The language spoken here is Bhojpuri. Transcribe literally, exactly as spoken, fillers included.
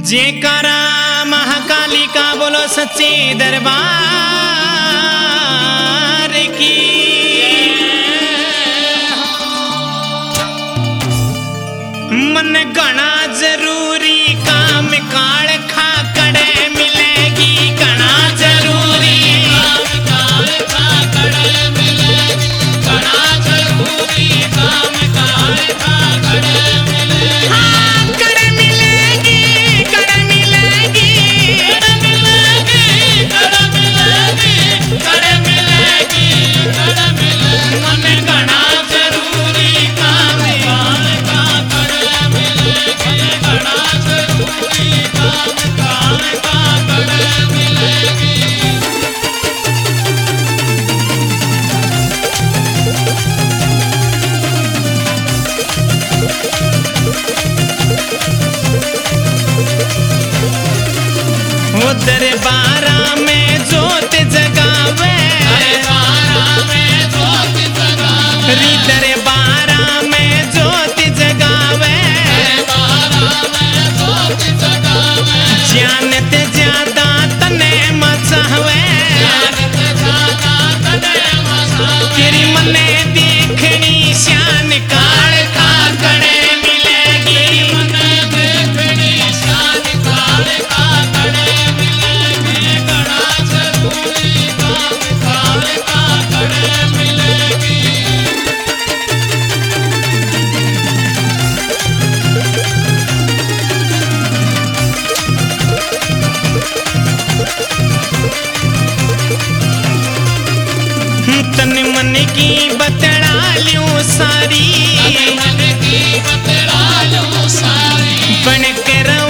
जयकारा महाकाली का बोलो सच्चे दरबार की। मन घना जरूरी काम काल खा कड़े मिलेगी, घना जरूरी काम काल खा कड़े मिलेगी, घना जरूरी काम काल खा कड़े मिलेगी। हाँ कड़े मिलेगी, कड़े मिलेगी, कड़े मिलेगी, कड़े मिलेगी, कड़े मिलेगी, कड़े मिलेगी। मन घना जरूरी काम काल खा कड़े मिलेगी, घना जरूरी काम काल खा कड़े मिलेगी। वो दरबारा में जोत जगावे, दरबारा में जोत जगावे, री दरबारा में जोत जगावे, दरबारा में जोत जगावे। जानत ज्यादा तने मचावे, जानत ज्यादा तने मचावे। तेरी मने देखनी शान काल खा कड़े मिलेगी, मने देखनी शान काल खा कड़े मिलेगी, घना जरूरी काम काल खा कड़े मिलेगी। तन मन की बतड़ा ल्यूं सारी, तन मन की बतड़ा ल्यूं सारी, बन कर